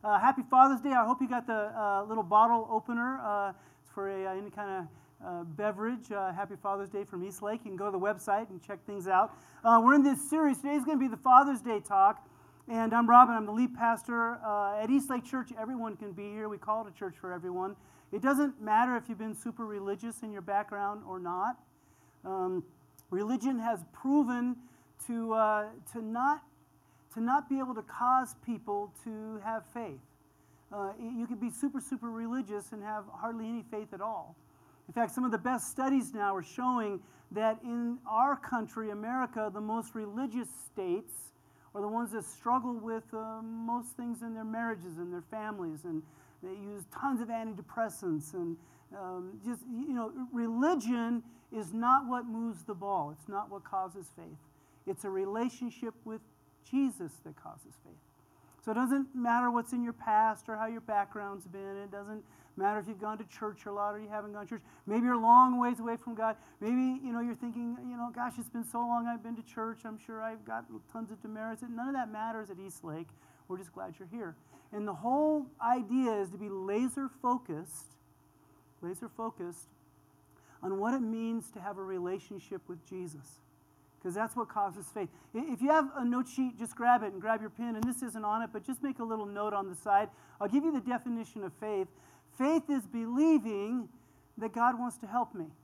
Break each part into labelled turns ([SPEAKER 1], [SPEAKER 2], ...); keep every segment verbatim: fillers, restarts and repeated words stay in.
[SPEAKER 1] Uh, happy Father's Day. I hope you got the uh, little bottle opener uh, for a, uh, any kind of uh, beverage. Uh, happy Father's Day from Eastlake. You can go to the website and check things out. Uh, we're in this series. Today's going to be the Father's Day talk. And I'm Robin. I'm the lead pastor uh, at Eastlake Church. Everyone can be here. We call it a church for everyone. It doesn't matter if you've been super religious in your background or not. Um, religion has proven to uh, to not to not be able to cause people to have faith. Uh, you could be super, super religious and have hardly any faith at all. In fact, some of the best studies now are showing that in our country, America, the most religious states are the ones that struggle with uh, most things in their marriages and their families, and they use tons of antidepressants, and um, just, you know, religion is not what moves the ball. It's not what causes faith. It's a relationship with Jesus that causes faith. So it doesn't matter what's in your past or how your background's been. It doesn't matter if you've gone to church a lot or you haven't gone to church. Maybe you're a long ways away from God. Maybe, you know, you're thinking, you know, gosh, it's been so long I've been to church. I'm sure I've got tons of demerits. None of that matters at Eastlake. We're just glad you're here. And the whole idea is to be laser focused, laser focused on what it means to have a relationship with Jesus. Because that's what causes faith. If you have a note sheet, just grab it and grab your pen. And this isn't on it, but just make a little note on the side. I'll give you the definition of faith. Faith is believing that God wants to help me,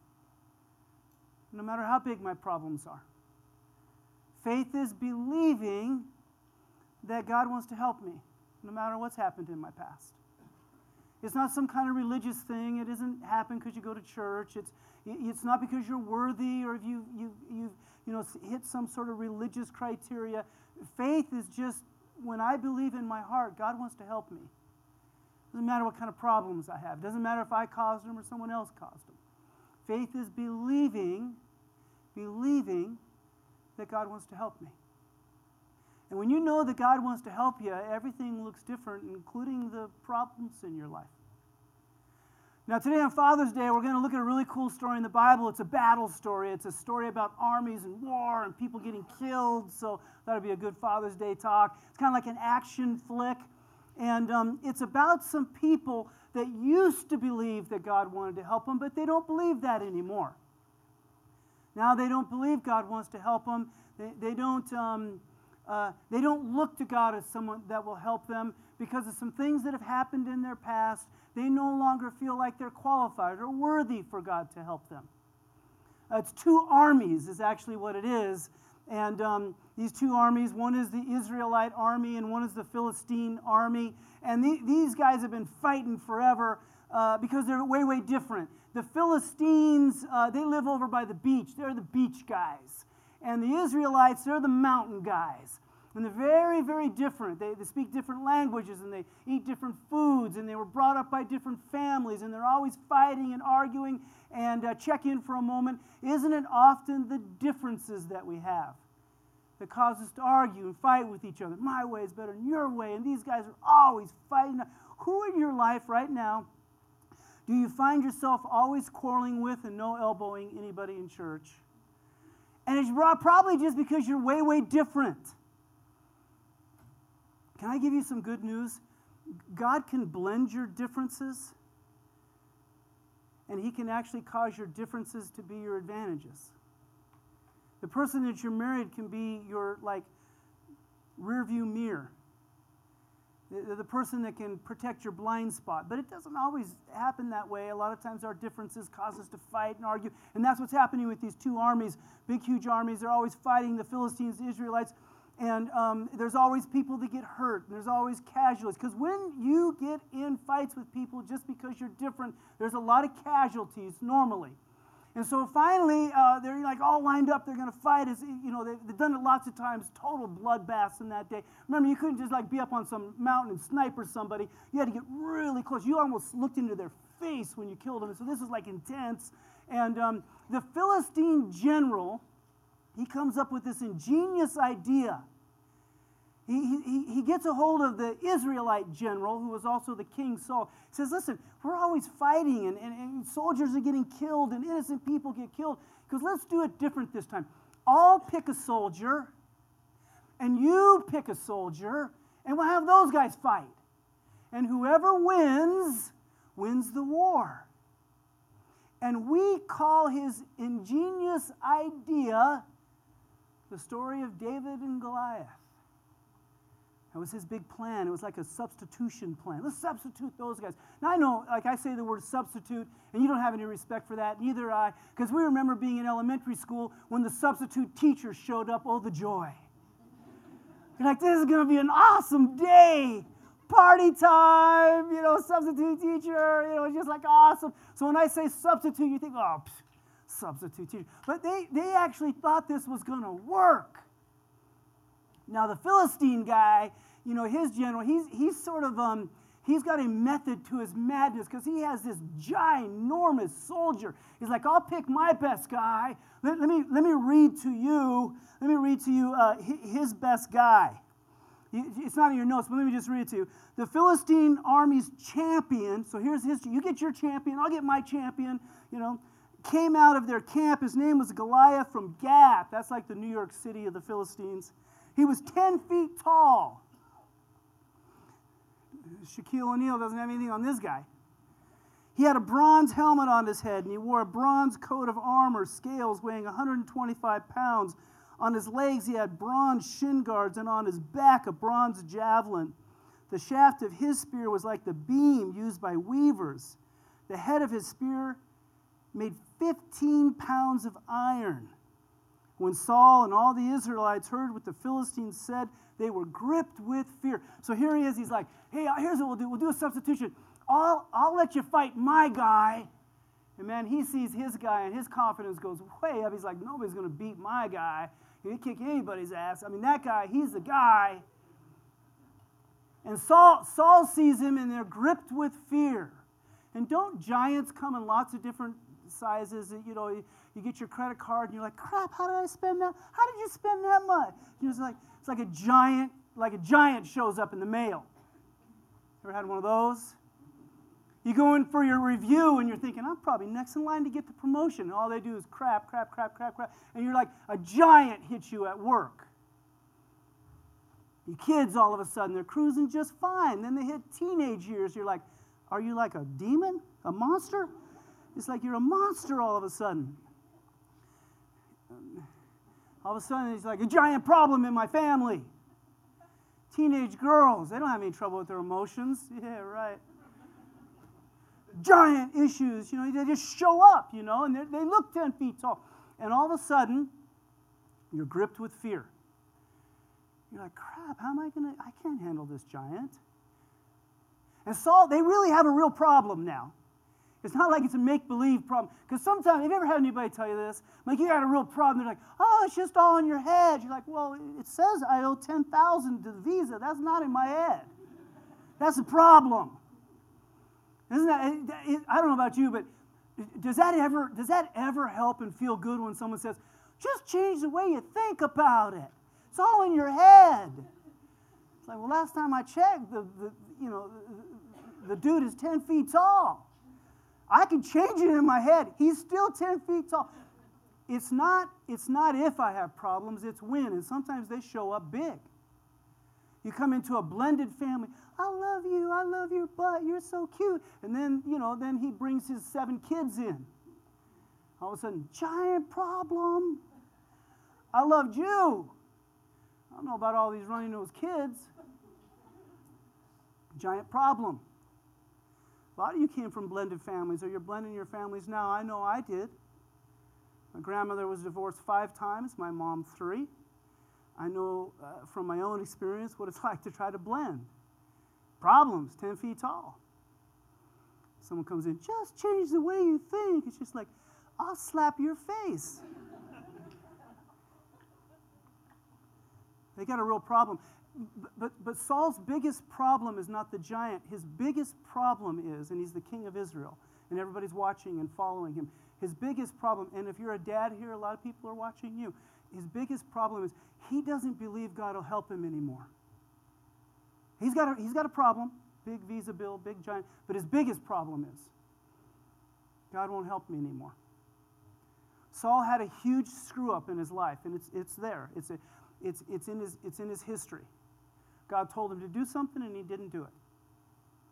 [SPEAKER 1] no matter how big my problems are. Faith is believing that God wants to help me, no matter what's happened in my past. It's not some kind of religious thing. It doesn't happen because you go to church. It's it's not because you're worthy or if you you you you know hit some sort of religious criteria. Faith is just when I believe in my heart, God wants to help me. Doesn't matter what kind of problems I have. Doesn't matter if I caused them or someone else caused them. Faith is believing, believing that God wants to help me. And when you know that God wants to help you, everything looks different, including the problems in your life. Now, today on Father's Day, we're going to look at a really cool story in the Bible. It's a battle story. It's a story about armies and war and people getting killed. So that would be a good Father's Day talk. It's kind of like an action flick. And um, it's about some people that used to believe that God wanted to help them, but they don't believe that anymore. Now they don't believe God wants to help them. They, they don't... Um, Uh, they don't look to God as someone that will help them because of some things that have happened in their past. They no longer feel like they're qualified or worthy for God to help them. Uh, it's two armies is actually what it is. And um, these two armies, one is the Israelite army and one is the Philistine army. And the, these guys have been fighting forever uh, because they're way, way different. The Philistines, uh, they live over by the beach. They're the beach guys. And the Israelites, they're the mountain guys. And they're very, very different. They, they speak different languages and they eat different foods and they were brought up by different families and they're always fighting and arguing. And uh, check in for a moment. Isn't it often the differences that we have that cause us to argue and fight with each other? My way is better than your way. And these guys are always fighting. Who in your life right now do you find yourself always quarreling with and no elbowing anybody in church? And it's probably just because you're way, way different. Can I give you some good news? God can blend your differences, and He can actually cause your differences to be your advantages. The person that you're married can be your, like, rearview mirror. The, the person that can protect your blind spot. But it doesn't always happen that way. A lot of times our differences cause us to fight and argue. And that's what's happening with these two armies, big, huge armies. They're always fighting the Philistines, the Israelites. And um, there's always people that get hurt. And there's always casualties. Because when you get in fights with people just because you're different, there's a lot of casualties normally. And so finally, uh, they're like all lined up. They're going to fight. As you know, they've, they've done it lots of times. Total bloodbaths in that day. Remember, you couldn't just like be up on some mountain and sniper somebody. You had to get really close. You almost looked into their face when you killed them. So this is like intense. And um, the Philistine general, he comes up with this ingenious idea. He, he, he gets a hold of the Israelite general, who was also the king Saul. He says, listen, we're always fighting, and, and, and soldiers are getting killed, and innocent people get killed. Because let's do it different this time. I'll pick a soldier, and you pick a soldier, and we'll have those guys fight. and whoever wins, wins the war. And we call his ingenious idea the story of David and Goliath. That was his big plan. It was like a substitution plan. Let's substitute those guys. Now, I know, like I say the word substitute, and you don't have any respect for that, neither I, because we remember being in elementary school when the substitute teacher showed up, oh, the joy. You're like, this is going to be an awesome day. Party time, you know, substitute teacher, you know, it's just like awesome. So when I say substitute, you think, oh, pff, substitute teacher. But they, they actually thought this was going to work. Now, the Philistine guy, you know, his general, he's, he's sort of, um, he's got a method to his madness because he has this ginormous soldier. He's like, I'll pick my best guy. Let, let, me, let me read to you, let me read to you uh, his best guy. It's not in your notes, but let me just read it to you. The Philistine army's champion, so here's history. You get your champion, I'll get my champion, you know, came out of their camp. His name was Goliath from Gath. That's like the New York City of the Philistines. He was ten feet tall. Shaquille O'Neal doesn't have anything on this guy. He had a bronze helmet on his head, and he wore a bronze coat of armor, scales weighing one hundred twenty-five pounds. On his legs, he had bronze shin guards, and on his back, a bronze javelin. The shaft of his spear was like the beam used by weavers. The head of his spear made fifteen pounds of iron. When Saul and all the Israelites heard what the Philistines said, they were gripped with fear. So here he is. He's like, hey, here's what we'll do. We'll do a substitution. I'll, I'll let you fight my guy. And man, he sees his guy, and his confidence goes way up. He's like, nobody's going to beat my guy. He can kick anybody's ass. I mean, that guy, he's the guy. And Saul, Saul sees him, and they're gripped with fear. And don't giants come in lots of different sizes? You know, you, you get your credit card, and you're like, crap, how did I spend that? How did you spend that much? You know, it's like, it's like a giant, like a giant shows up in the mail. Ever had one of those? You go in for your review, and you're thinking, I'm probably next in line to get the promotion. And all they do is crap, crap, crap, crap, crap. And you're like, a giant hits you at work. Your kids, all of a sudden, they're cruising just fine. Then they hit teenage years. You're like, are you like a demon? A monster? It's like you're a monster all of a sudden. All of a sudden, it's like a giant problem in my family. Teenage girls, they don't have any trouble with their emotions. Yeah, right. Giant issues, you know, they just show up, you know, and they look ten feet tall. And all of a sudden, you're gripped with fear. You're like, crap, how am I going to, I can't handle this giant. And Saul, they really have a real problem now. It's not like it's a make-believe problem. Because sometimes, have you ever had anybody tell you this? Like, you got a real problem. They're like, oh, it's just all in your head. You're like, well, it says I owe ten thousand dollars to Visa. That's not in my head. That's a problem. Isn't that, it, I don't know about you, but does that ever does that ever help and feel good when someone says, just change the way you think about it. It's all in your head. It's like, well, last time I checked, the, the you know the, the dude is ten feet tall. I can change it in my head. He's still ten feet tall. It's not, it's not if I have problems, it's when, and sometimes they show up big. You come into a blended family. I love you. I love your butt. You're so cute. And then, you know, then he brings his seven kids in. All of a sudden, giant problem. I loved you. I don't know about all these runny-nosed kids. Giant problem. A lot of you came from blended families, or you're blending your families now. I know I did. My grandmother was divorced five times, my mom three. I know uh, from my own experience what it's like to try to blend. Problems, ten feet tall. Someone comes in, just change the way you think. It's just like, I'll slap your face. They got a real problem. But, but, but Saul's biggest problem is not the giant. His biggest problem is, and he's the king of Israel, and everybody's watching and following him. His biggest problem, and if you're a dad here, a lot of people are watching you. His biggest problem is he doesn't believe God will help him anymore. He's got a, he's got a problem, big visa bill, big giant, but his biggest problem is God won't help me anymore. Saul had a huge screw up in his life, and it's it's there. It's a, it's it's in his it's in his history. God told him to do something, and he didn't do it.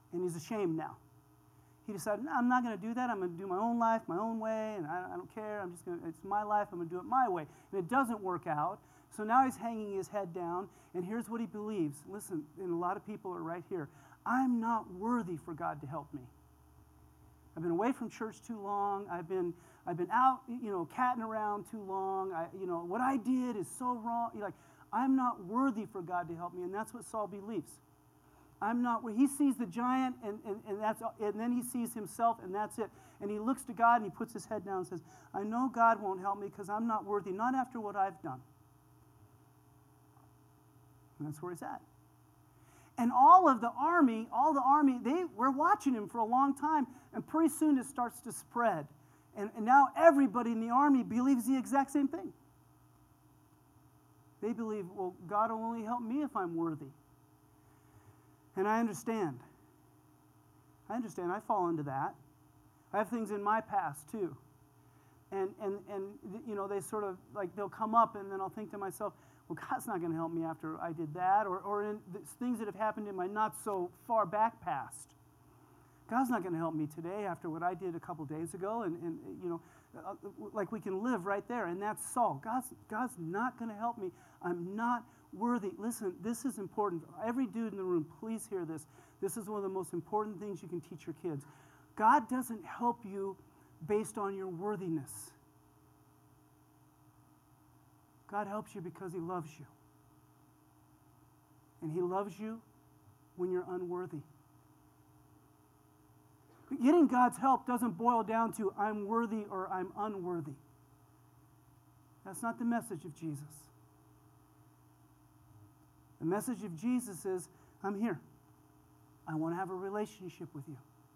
[SPEAKER 1] and he's ashamed now. He decided, no, I'm not going to do that. I'm going to do my own life, my own way, and I, I don't care. I'm just going to, it's my life. I'm going to do it my way. And it doesn't work out. So now he's hanging his head down, and here's what he believes. Listen, and a lot of people are right here. I'm not worthy for God to help me. I've been away from church too long. I've been, I've been out, you know, catting around too long. I, you know, what I did is so wrong. You're like, I'm not worthy for God to help me, and that's what Saul believes. I'm not, well, he sees the giant, and, and, and, that's, and then he sees himself, and that's it. And he looks to God, and he puts his head down and says, I know God won't help me because I'm not worthy, not after what I've done. And that's where he's at. And all of the army, all the army, they were watching him for a long time, and pretty soon it starts to spread. And, and now everybody in the army believes the exact same thing. They believe, well, God will only help me if I'm worthy. And I understand. I understand. I fall into that. I have things in my past too. And, and, and you know, they sort of, like, they'll come up, and then I'll think to myself, well, God's not going to help me after I did that, or, or in things that have happened in my not so far back past. God's not going to help me today after what I did a couple days ago, and, and you know, uh, like we can live right there, and that's Saul. God's, God's not going to help me. I'm not worthy. Listen, this is important. Every dude in the room, please hear this. This is one of the most important things you can teach your kids. God doesn't help you based on your worthiness. God helps you because he loves you. And he loves you when you're unworthy. But getting God's help doesn't boil down to I'm worthy or I'm unworthy. That's not the message of Jesus. The message of Jesus is, I'm here. I want to have a relationship with you.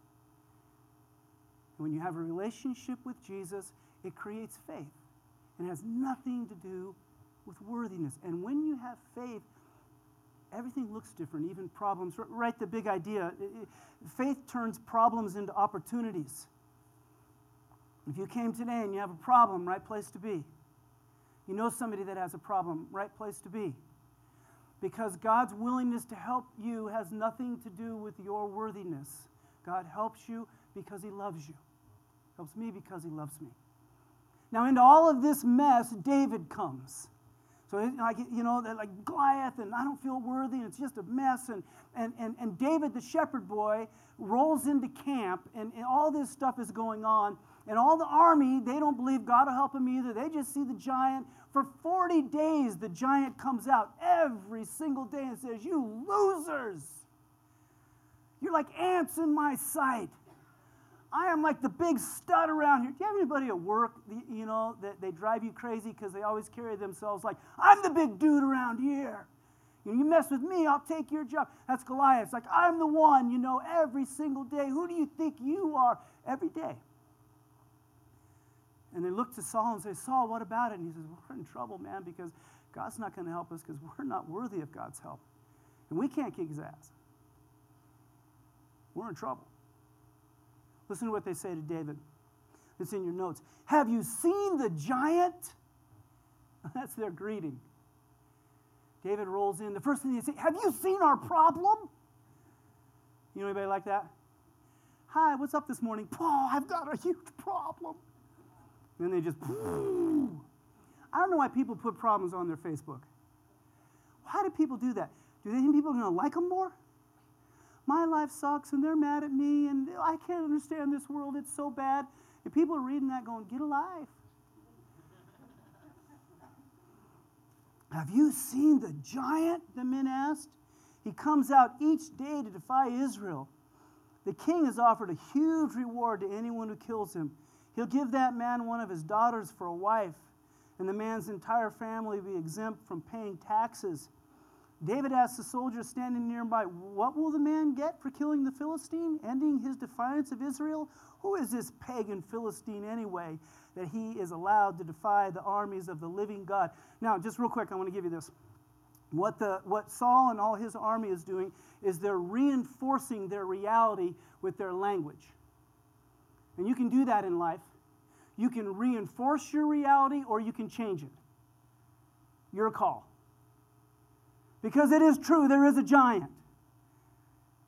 [SPEAKER 1] And when you have a relationship with Jesus, it creates faith. It has nothing to do with worthiness. And when you have faith, everything looks different, even problems. Right, the big idea. Faith turns problems into opportunities. If you came today and you have a problem, right place to be. You know somebody that has a problem, right place to be. Because God's willingness to help you has nothing to do with your worthiness. God helps you because he loves you. Helps me because he loves me. Now, into all of this mess, David comes. So, like, you know, they're like Goliath, and I don't feel worthy, and it's just a mess. And, and, and, and David, the shepherd boy, rolls into camp, and, and all this stuff is going on. And all the army, they don't believe God will help them either. They just see the giant. For forty days, the giant comes out every single day and says, you losers. You're like ants in my sight. I am like the big stud around here. Do you have anybody at work, you know, that they drive you crazy because they always carry themselves like, I'm the big dude around here. You know, you mess with me, I'll take your job. That's Goliath. It's like, I'm the one, you know, every single day. Who do you think you are? Every day. And they look to Saul and say, Saul, what about it? And he says, we're in trouble, man, because God's not going to help us because we're not worthy of God's help. And we can't kick his ass. We're in trouble. Listen to what they say to David. It's in your notes. Have you seen the giant? That's their greeting. David rolls in. The first thing they say, have you seen our problem? You know anybody like that? Hi, what's up this morning? Paul, I've got a huge problem. And then they just, I don't know why people put problems on their Facebook. Why do people do that? Do they think people are going to like them more? My life sucks, and they're mad at me, and I can't understand this world. It's so bad. And people are reading that going, get a life. Have you seen the giant, the men asked? He comes out each day to defy Israel. The king has offered a huge reward to anyone who kills him. He'll give that man one of his daughters for a wife, and the man's entire family will be exempt from paying taxes. David asked the soldiers standing nearby, what will the man get for killing the Philistine, ending his defiance of Israel? Who is this pagan Philistine anyway, that he is allowed to defy the armies of the living God? Now, just real quick, I want to give you this. What, the, what Saul and all his army is doing is they're reinforcing their reality with their language. And you can do that in life. You can reinforce your reality or you can change it. Your call. Because it is true, there is a giant.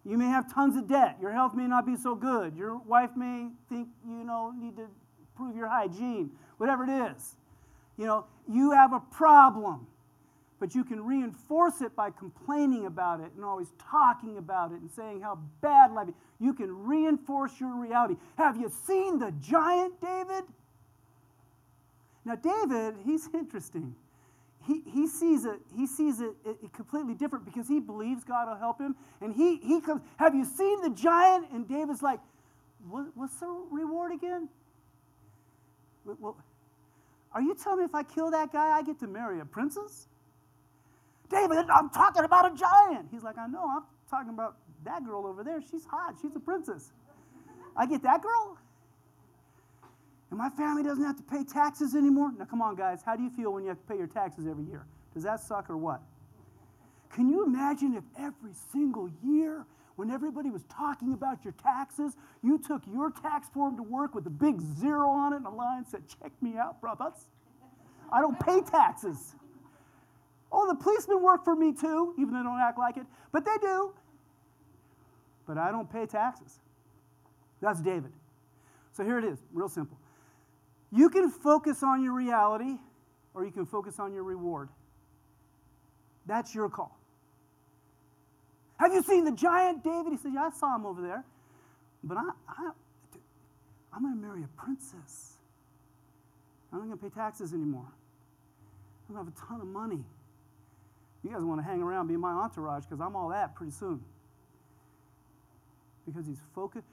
[SPEAKER 1] You may have tons of debt. Your health may not be so good. Your wife may think, you know, need to improve your hygiene, whatever it is. You know, you have a problem, but you can reinforce it by complaining about it and always talking about it and saying how bad life is. You can reinforce your reality. Have you seen the giant, David? Now, David, he's interesting. He, he sees it, he sees it, it, it completely different because he believes God will help him. And he, he comes, have you seen the giant? And David's like, what, what's the reward again? Well, are you telling me if I kill that guy, I get to marry a princess? David, I'm talking about a giant. He's like, I know, I'm talking about that girl over there. She's hot. She's a princess. I get that girl? And my family doesn't have to pay taxes anymore? Now, come on, guys. How do you feel when you have to pay your taxes every year? Does that suck or what? Can you imagine if every single year, when everybody was talking about your taxes, you took your tax form to work with a big zero on it and a line said, check me out, brothers. I don't pay taxes. Oh, the policemen work for me too, even though they don't act like it. But they do. But I don't pay taxes. That's David. So here it is, real simple. You can focus on your reality, or you can focus on your reward. That's your call. Have you seen the giant, David? He said, yeah, I saw him over there. But I, I, I'm going to marry a princess. I'm not going to pay taxes anymore. I'm going to have a ton of money. You guys want to hang around, be my entourage, because I'm all that pretty soon. Because he's focused.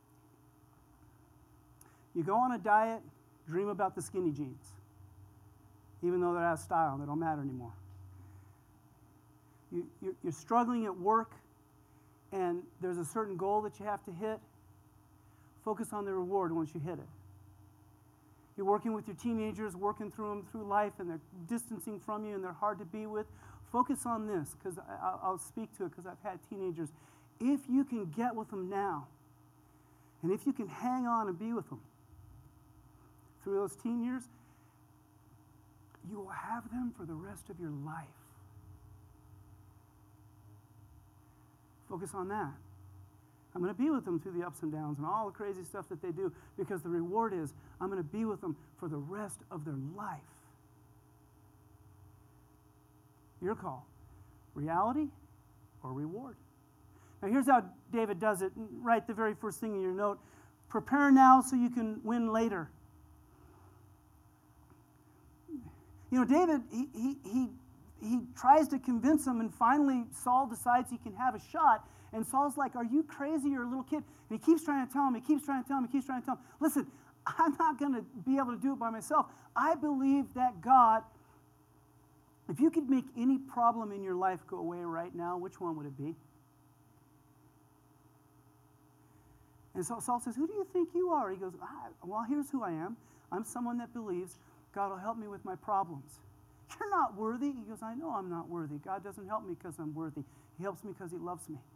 [SPEAKER 1] You go on a diet, dream about the skinny jeans, even though they're out of style and they don't matter anymore. You, you're, you're struggling at work, and there's a certain goal that you have to hit. Focus on the reward once you hit it. You're working with your teenagers, working through them through life, and they're distancing from you, and they're hard to be with. Focus on this, because I'll speak to it, because I've had teenagers. If you can get with them now, and if you can hang on and be with them through those teen years, you will have them for the rest of your life. Focus on that. I'm going to be with them through the ups and downs and all the crazy stuff that they do, because the reward is I'm going to be with them for the rest of their life. Your call. Reality or reward? Now here's how David does it. Write the very first thing in your note. Prepare now so you can win later. You know, David, he, he, he, he tries to convince him, and finally Saul decides he can have a shot. And Saul's like, are you crazy? You're a little kid. And he keeps trying to tell him, he keeps trying to tell him, he keeps trying to tell him, listen, I'm not going to be able to do it by myself. I believe that God, if you could make any problem in your life go away right now, which one would it be? And so Saul says, who do you think you are? He goes, ah, well, here's who I am. I'm someone that believes God will help me with my problems. You're not worthy. He goes, I know I'm not worthy. God doesn't help me because I'm worthy. He helps me because he loves me.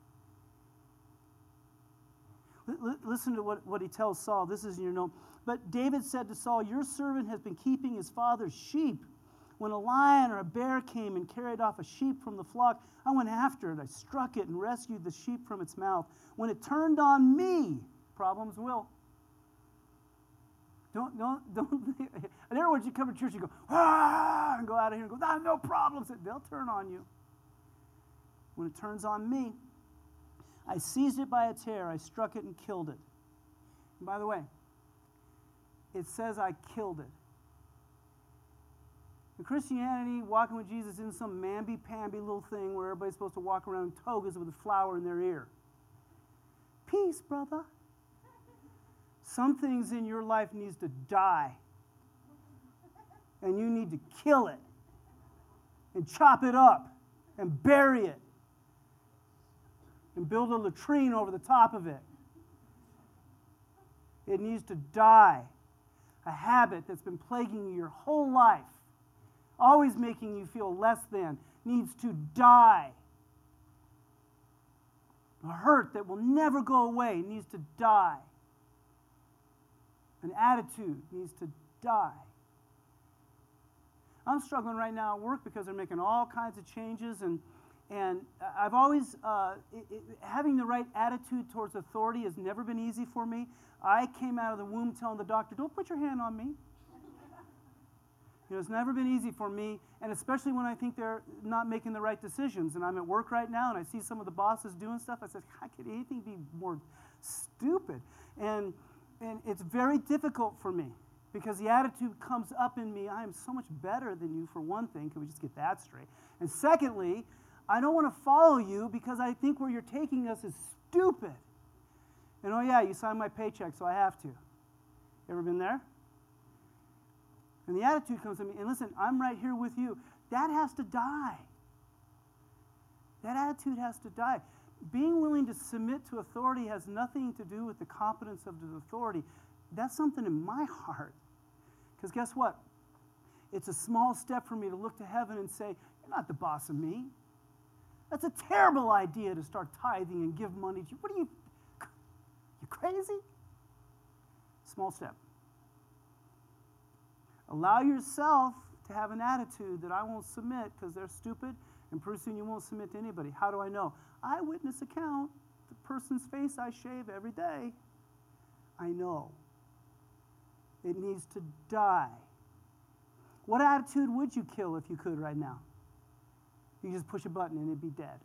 [SPEAKER 1] L- listen to what, what he tells Saul. This is in your note. But David said to Saul, your servant has been keeping his father's sheep. When a lion or a bear came and carried off a sheep from the flock, I went after it. I struck it and rescued the sheep from its mouth. When it turned on me, problems will. Don't, don't, don't. And everyone should come to church and go, ah, and go out of here and go, ah, no problems. They'll turn on you. When it turns on me, I seized it by its hair. I struck it and killed it. And by the way, it says I killed it. In Christianity, walking with Jesus isn't some mamby-pamby little thing where everybody's supposed to walk around in togas with a flower in their ear. Peace, brother. Some things in your life needs to die. And you need to kill it. And chop it up. And bury it. And build a latrine over the top of it. It needs to die. A habit that's been plaguing you your whole life, always making you feel less than, needs to die. A hurt that will never go away needs to die. An attitude needs to die. I'm struggling right now at work because they're making all kinds of changes, and And I've always, uh, it, it, having the right attitude towards authority has never been easy for me. I came out of the womb telling the doctor, don't put your hand on me. You know, it's never been easy for me, and especially when I think they're not making the right decisions. And I'm at work right now, and I see some of the bosses doing stuff. I said, how could anything be more stupid? And, and it's very difficult for me because the attitude comes up in me. I am so much better than you, for one thing. Can we just get that straight? And secondly, I don't want to follow you because I think where you're taking us is stupid. And oh yeah, you signed my paycheck, so I have to. Ever been there? And the attitude comes to me, and listen, I'm right here with you. That has to die. That attitude has to die. Being willing to submit to authority has nothing to do with the competence of the authority. That's something in my heart. Because guess what? It's a small step for me to look to heaven and say, you're not the boss of me. That's a terrible idea to start tithing and give money to you. What are you, you crazy? Small step. Allow yourself to have an attitude that I won't submit because they're stupid, and pretty soon you won't submit to anybody. How do I know? Eyewitness account, the person's face I shave every day. I know. It needs to die. What attitude would you kill if you could right now? You just push a button and it'd be dead.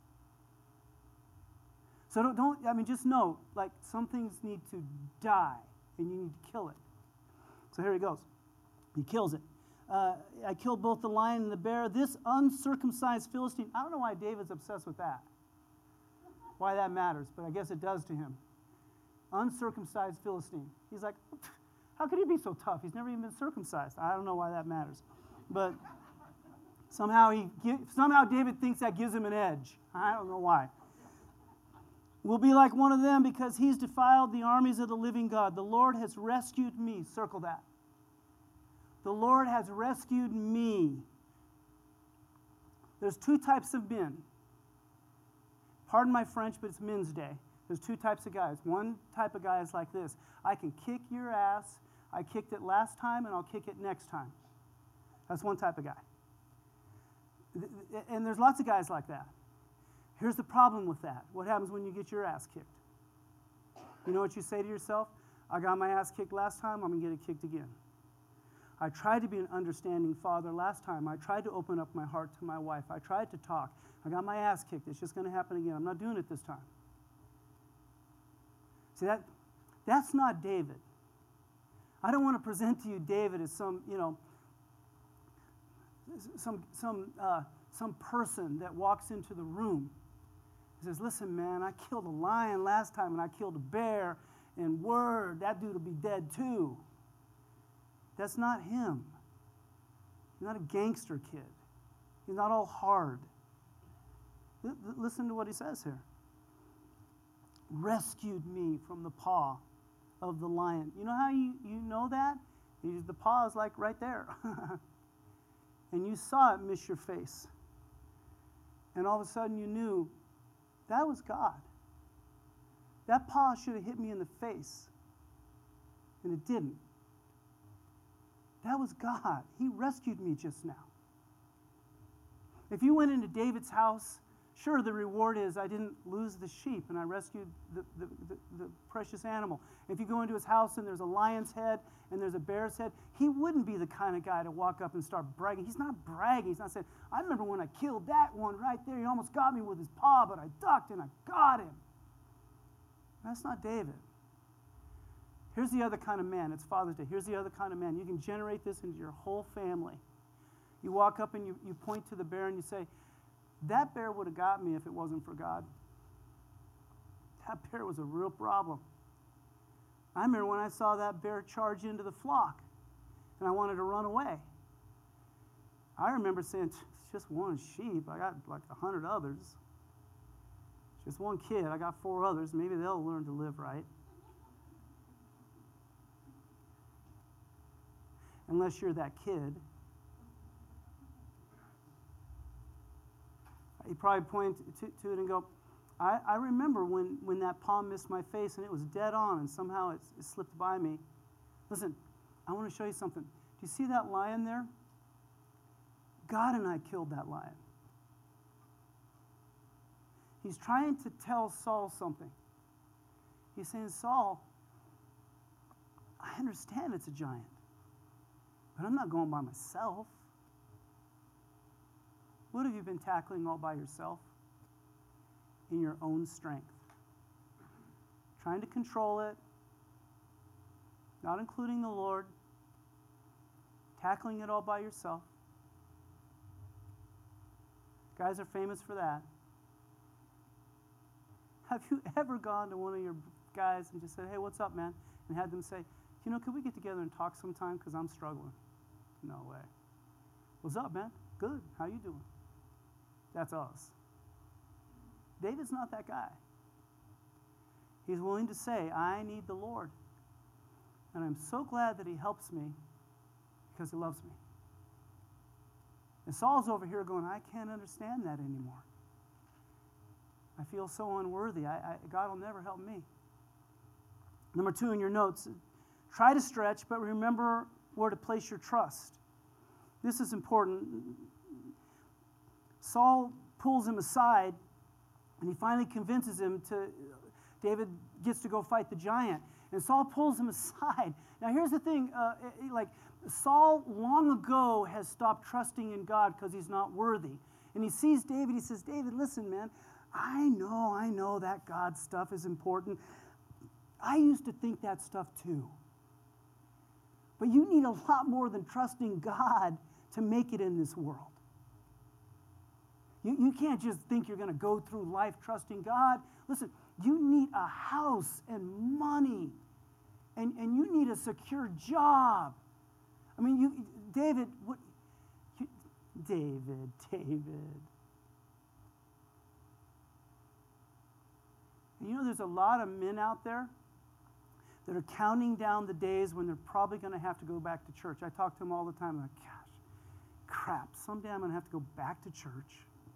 [SPEAKER 1] So don't, don't, I mean, just know, like, some things need to die, and you need to kill it. So here he goes. He kills it. Uh, I killed both the lion and the bear. This uncircumcised Philistine, I don't know why David's obsessed with that, why that matters, but I guess it does to him. Uncircumcised Philistine. He's like, how could he be so tough? He's never even been circumcised. I don't know why that matters. But somehow, he, somehow David thinks that gives him an edge. I don't know why. Will be like one of them because he's defiled the armies of the living God. The Lord has rescued me. Circle that. The Lord has rescued me. There's two types of men. Pardon my French, but it's men's day. There's two types of guys. One type of guy is like this. I can kick your ass. I kicked it last time, and I'll kick it next time. That's one type of guy. And there's lots of guys like that. Here's the problem with that. What happens when you get your ass kicked? You know what you say to yourself? I got my ass kicked last time, I'm going to get it kicked again. I tried to be an understanding father last time. I tried to open up my heart to my wife. I tried to talk. I got my ass kicked. It's just going to happen again. I'm not doing it this time. See, that, that's not David. I don't want to present to you David as some, you know, some, some, uh, some person that walks into the room and says, listen, man, I killed a lion last time and I killed a bear, and word, that dude will be dead too. That's not him. He's not a gangster kid. He's not all hard. L- listen to what he says here. Rescued me from the paw of the lion. You know how you, you know that? You, the paw is like right there. And you saw it miss your face. And all of a sudden you knew that was God. That paw should have hit me in the face. And it didn't. That was God. He rescued me just now. If you went into David's house, sure, the reward is I didn't lose the sheep and I rescued the, the, the, the precious animal. If you go into his house and there's a lion's head and there's a bear's head, he wouldn't be the kind of guy to walk up and start bragging. He's not bragging. He's not saying, I remember when I killed that one right there. He almost got me with his paw, but I ducked and I got him. That's not David. Here's the other kind of man. It's Father's Day. Here's the other kind of man. You can generate this into your whole family. You walk up and you, you point to the bear and you say, that bear would have got me if it wasn't for God. That bear was a real problem. I remember when I saw that bear charge into the flock and I wanted to run away. I remember saying, it's just one sheep. I got like a hundred others. It's just one kid. I got four others. Maybe they'll learn to live right. Unless you're that kid. You probably point to, to it and go, I, I remember when, when that palm missed my face and it was dead on and somehow it, it slipped by me. Listen, I want to show you something. Do you see that lion there? God and I killed that lion. He's trying to tell Saul something. He's saying, Saul, I understand it's a giant, but I'm not going by myself. What have you been tackling all by yourself? In your own strength. Trying to control it, not including the Lord, tackling it all by yourself. Guys are famous for that. Have you ever gone to one of your guys and just said, hey, what's up, man? And had them say, you know, could we get together and talk sometime because I'm struggling? No way. What's up, man? Good. How you doing? That's us. David's not that guy. He's willing to say, I need the Lord. And I'm so glad that he helps me because he loves me. And Saul's over here going, I can't understand that anymore. I feel so unworthy. I, I, God will never help me. Number two in your notes, try to stretch, but remember where to place your trust. This is important. Saul pulls him aside, and he finally convinces him to, David gets to go fight the giant. And Saul pulls him aside. Now here's the thing, uh, like Saul long ago has stopped trusting in God because he's not worthy. And he sees David, he says, David, listen, man, I know, I know that God stuff is important. I used to think that stuff too. But you need a lot more than trusting God to make it in this world. You, you can't just think you're going to go through life trusting God. Listen, you need a house and money, and, and you need a secure job. I mean, you, David, what, you, David, David. You know, there's a lot of men out there that are counting down the days when they're probably going to have to go back to church. I talk to them all the time. I'm like, gosh, crap, someday I'm going to have to go back to church.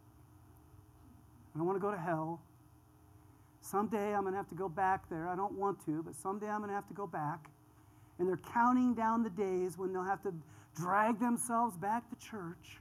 [SPEAKER 1] I don't want to go to hell. Someday I'm going to have to go back there. I don't want to, but someday I'm going to have to go back. And they're counting down the days when they'll have to drag themselves back to church.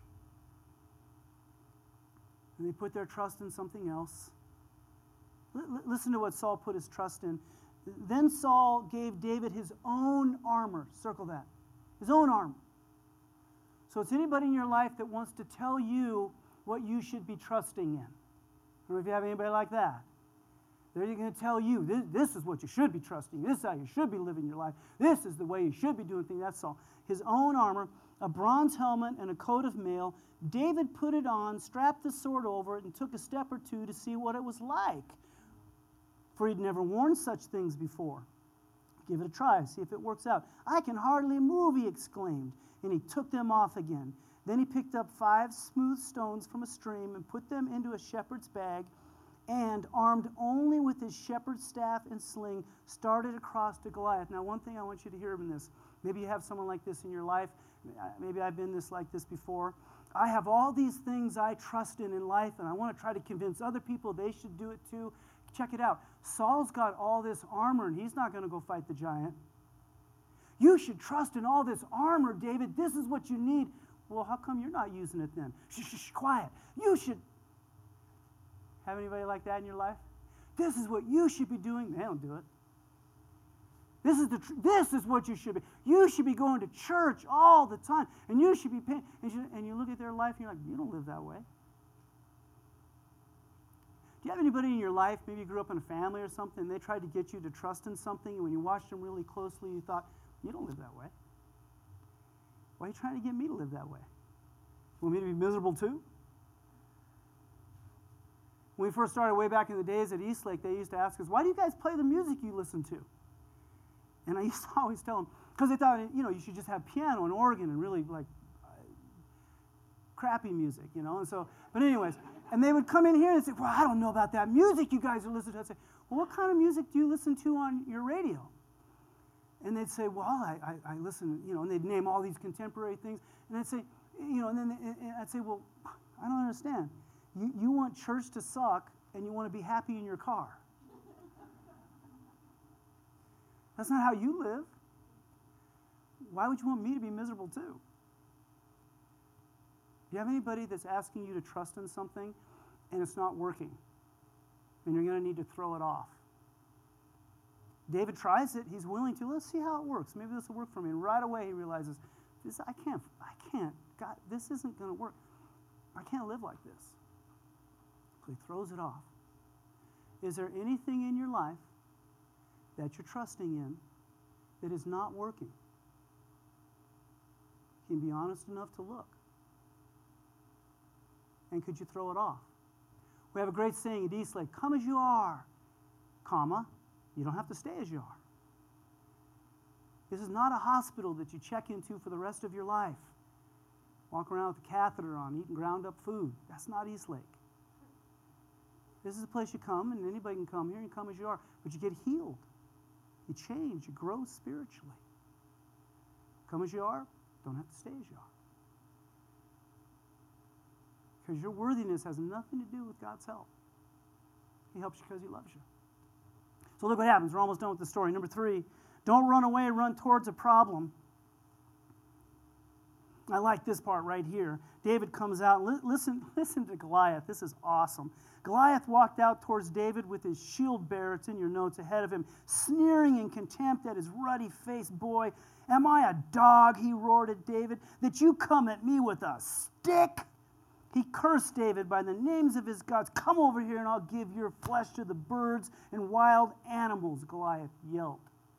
[SPEAKER 1] And they put their trust in something else. L- listen to what Saul put his trust in. Then Saul gave David his own armor. Circle that. His own armor. So it's anybody in your life that wants to tell you what you should be trusting in. I don't know if you have anybody like that. They're going to tell you, this, this is what you should be trusting. This is how you should be living your life. This is the way you should be doing things. That's all. His own armor, a bronze helmet, and a coat of mail. David put it on, strapped the sword over it, and took a step or two to see what it was like. For he'd never worn such things before. Give it a try, see if it works out. I can hardly move, he exclaimed, and he took them off again. Then he picked up five smooth stones from a stream and put them into a shepherd's bag, and, armed only with his shepherd's staff and sling, started across to Goliath. Now, one thing I want you to hear in this, maybe you have someone like this in your life. Maybe I've been this like this before. I have all these things I trust in in life, and I want to try to convince other people they should do it too. Check it out. Saul's got all this armor, and he's not going to go fight the giant. You should trust in all this armor, David. This is what you need. Well, how come you're not using it then? Shh, shh, shh, quiet. You should. Have anybody like that in your life? This is what you should be doing. They don't do it. This is the. Tr- this is what you should be. You should be going to church all the time, and you should be paying. And you, and you look at their life, and you're like, you don't live that way. Do you have anybody in your life, maybe you grew up in a family or something, and they tried to get you to trust in something, and when you watched them really closely, you thought, you don't live that way. Why are you trying to get me to live that way? You want me to be miserable too? When we first started way back in the days at Eastlake, they used to ask us, why do you guys play the music you listen to? And I used to always tell them, because they thought, you know, you should just have piano and organ and really like uh, crappy music, you know. And so, but anyways, and they would come in here and say, well, I don't know about that music you guys are listening to. I'd say, well, what kind of music do you listen to on your radio? And they'd say, well, I, I, I listen, you know, and they'd name all these contemporary things. And I'd say, you know, and then they, and I'd say, well, I don't understand. You, you want church to suck, and you want to be happy in your car. That's not how you live. Why would you want me to be miserable too? Do you have anybody that's asking you to trust in something, and it's not working? and you're going to need to throw it off. David tries it. He's willing to. Let's see how it works. Maybe this will work for me. And right away he realizes, this I can't, I can't, God, this isn't going to work. I can't live like this. So he throws it off. Is there anything in your life that you're trusting in that is not working? Can you be honest enough to look? And could you throw it off? We have a great saying at Eastlake, come as you are, comma, you don't have to stay as you are. This is not a hospital that you check into for the rest of your life. Walk around with a catheter on, eating ground up food. That's not Eastlake. This is a place you come, and anybody can come here and come as you are, but you get healed. You change, you grow spiritually. Come as you are, don't have to stay as you are. Because your worthiness has nothing to do with God's help. He helps you because he loves you. So look what happens. We're almost done with the story. Number three, don't run away, run towards a problem. I like this part right here. David comes out. Li- listen, listen to Goliath. This is awesome. Goliath walked out towards David with his shield bearer, it's in your notes, ahead of him, sneering in contempt at his ruddy-faced boy. Am I a dog, he roared at David, that you come at me with a stick? He cursed David by the names of his gods. Come over here and I'll give your flesh to the birds and wild animals, Goliath yelled.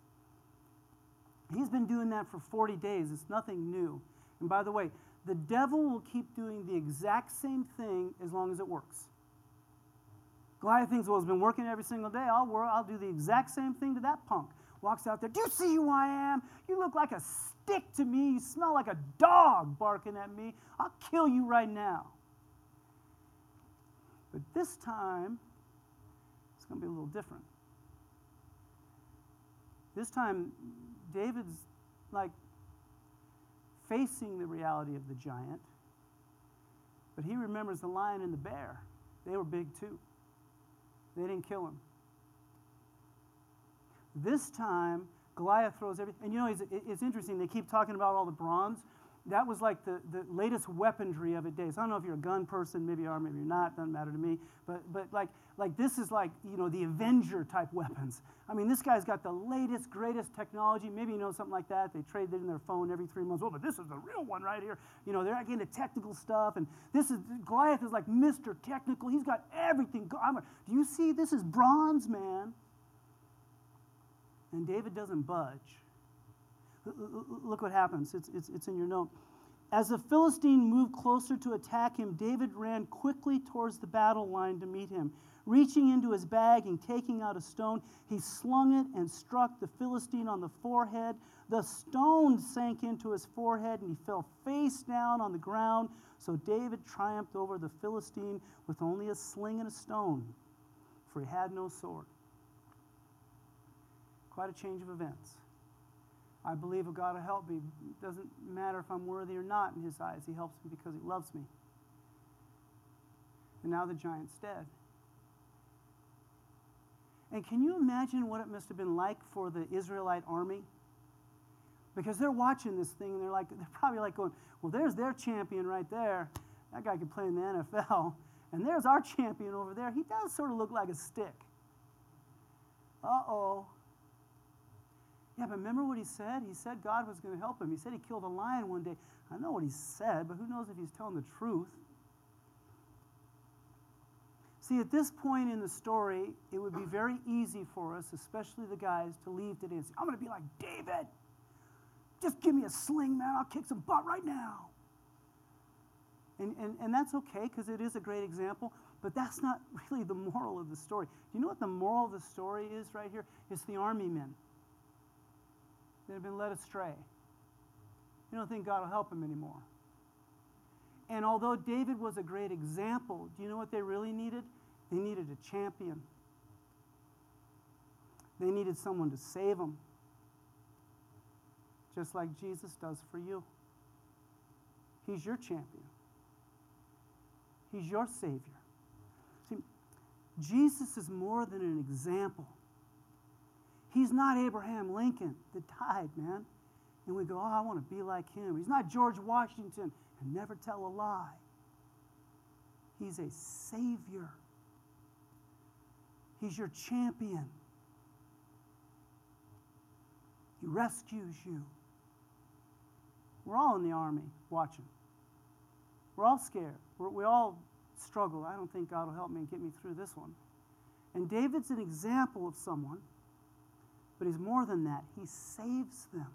[SPEAKER 1] He's been doing that for forty days. It's nothing new. And by the way, the devil will keep doing the exact same thing as long as it works. Goliath thinks, well, it's been working every single day. I'll, work, I'll do the exact same thing to that punk. Walks out there. Do you see who I am? You look like a stick to me. You smell like a dog barking at me. I'll kill you right now. But this time, it's going to be a little different. This time, David's like facing the reality of the giant, but he remembers the lion and the bear. They were big too. They didn't kill him. This time, Goliath throws everything. And you know, it's, it's interesting. They keep talking about all the bronze. That was like the, the latest weaponry of its days. I don't know if you're a gun person. Maybe you are, maybe you're not. Doesn't matter to me. But but like like this is like, you know, the Avenger type weapons. I mean, this guy's got the latest, greatest technology. Maybe you know something like that. They trade it in their phone every three months. Oh, but this is the real one right here. You know, they're not getting into technical stuff. And this is, Goliath is like Mister Technical. He's got everything. I'm a, do you see? This is bronze, man. And David doesn't budge. Look what happens. It's, it's, it's in your note. As the Philistine moved closer to attack him, David ran quickly towards the battle line to meet him. Reaching into his bag and taking out a stone, he slung it and struck the Philistine on the forehead. The stone sank into his forehead and he fell face down on the ground. So David triumphed over the Philistine with only a sling and a stone, for he had no sword. Quite a change of events. I believe that God will help me. It doesn't matter if I'm worthy or not in his eyes. He helps me because he loves me. And now the giant's dead. And can you imagine what it must have been like for the Israelite army? Because they're watching this thing and they're like, they're probably like going, well, there's their champion right there. That guy could play in the N F L. And there's our champion over there. He does sort of look like a stick. Uh-oh. Yeah, but remember what he said? He said God was going to help him. He said he killed a lion one day. I know what he said, but who knows if he's telling the truth. See, at this point in the story, it would be very easy for us, especially the guys, to leave today and say, I'm going to be like David. Just give me a sling, man. I'll kick some butt right now. And, and, and that's okay, because it is a great example, but that's not really the moral of the story. Do you know what the moral of the story is right here? It's the army men that have been led astray. You don't think God will help them anymore. And although David was a great example, do you know what they really needed? They needed a champion. They needed someone to save them, just like Jesus does for you. He's your champion. He's your Savior. See, Jesus is more than an example. He's not Abraham Lincoln that died, man. And we go, oh, I want to be like him. He's not George Washington and never tell a lie. He's a Savior. He's your champion. He rescues you. We're all in the army watching. We're all scared. We're, we all struggle. I don't think God will help me and get me through this one. And David's an example of someone, but he's more than that. He saves them.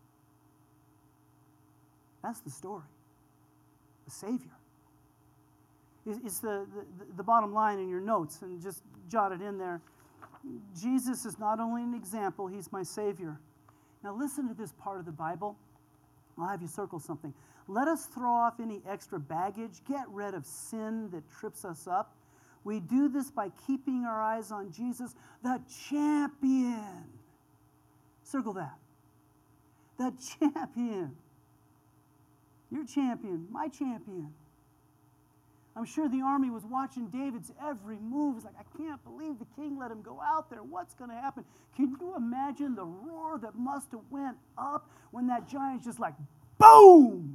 [SPEAKER 1] That's the story. The Savior. It's the, the, the bottom line in your notes, and just jot it in there. Jesus is not only an example, he's my Savior. Now listen to this part of the Bible. I'll have you circle something. Let us throw off any extra baggage, get rid of sin that trips us up. We do this by keeping our eyes on Jesus, the champion. Circle that. The champion. Your champion, my champion. I'm sure the army was watching David's every move. It's like, I can't believe the king let him go out there. What's going to happen? Can you imagine the roar that must have went up when that giant's just like, boom!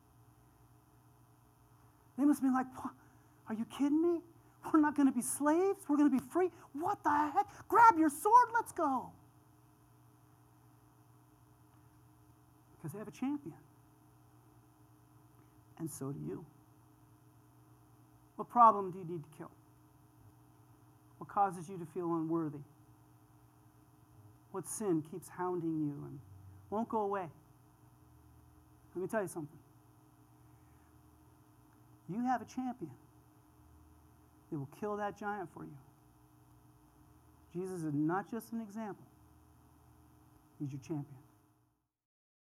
[SPEAKER 1] They must have been like, are you kidding me? We're not going to be slaves. We're going to be free. What the heck? Grab your sword. Let's go. Because they have a champion. And so do you. What problem do you need to kill? What causes you to feel unworthy? What sin keeps hounding you and won't go away? Let me tell you something. You have a champion that will kill that giant for you. Jesus is not just an example. He's your champion.